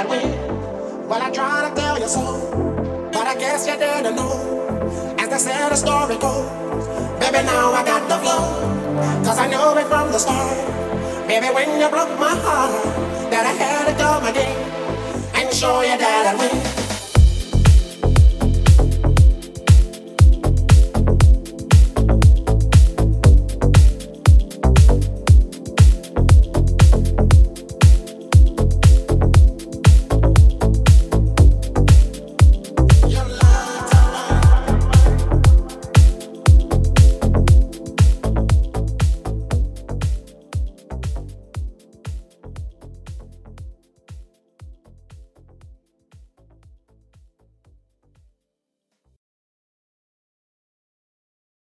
I'd win. Well, I tried to tell you so, but I guess you didn't know. As they said, the story goes, baby, now I got the flow. Cause I knew it from the start. Baby, when you broke my heart, that I had to come again and show you that I'd win.